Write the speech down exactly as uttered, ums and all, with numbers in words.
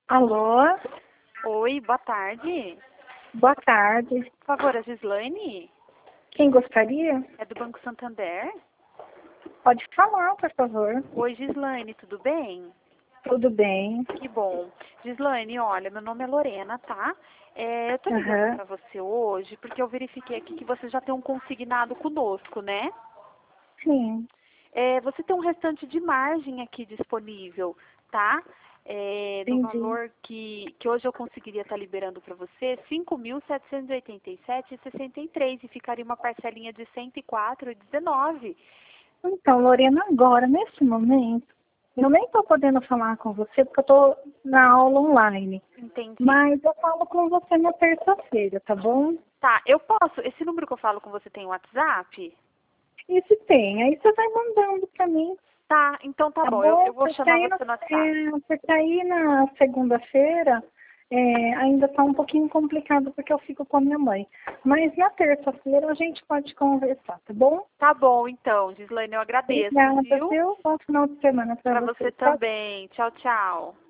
Alô? Oi, boa tarde. Boa tarde. Por favor, a Gislaine? Quem gostaria? É do Banco Santander? Pode falar, por favor. Oi, Gislaine, tudo bem? Tudo bem? Que bom. Gislaine, olha, meu nome é Lorena, tá? É, eu tô ligando Aham. pra você hoje porque eu verifiquei aqui que você já tem um consignado conosco, né? Sim. É, você tem um restante de margem aqui disponível, tá? É, no Entendi. valor que, que hoje eu conseguiria estar liberando para você, cinco mil setecentos e oitenta e sete reais e sessenta e três centavos, e ficaria uma parcelinha de cento e quatro reais e dezenove Então, Lorena, agora, nesse momento, eu nem estou podendo falar com você porque eu estou na aula online. centavos. Entendi. Mas eu falo com você na terça-feira, tá bom? Tá, eu posso, esse número que eu falo com você tem WhatsApp? E se tem, aí você vai mandando para mim, Tá, então tá tá bom, eu, bom? eu vou Porque chamar aí, no, você no WhatsApp. é, porque aí na segunda-feira é, ainda está um pouquinho complicado porque eu fico com a minha mãe. Mas na terça-feira a gente pode conversar, tá bom? Tá bom, então, Gislaine, eu agradeço, Obrigada, viu? viu? Bom final de semana para Pra você. você Tchau, também. Tchau, tchau.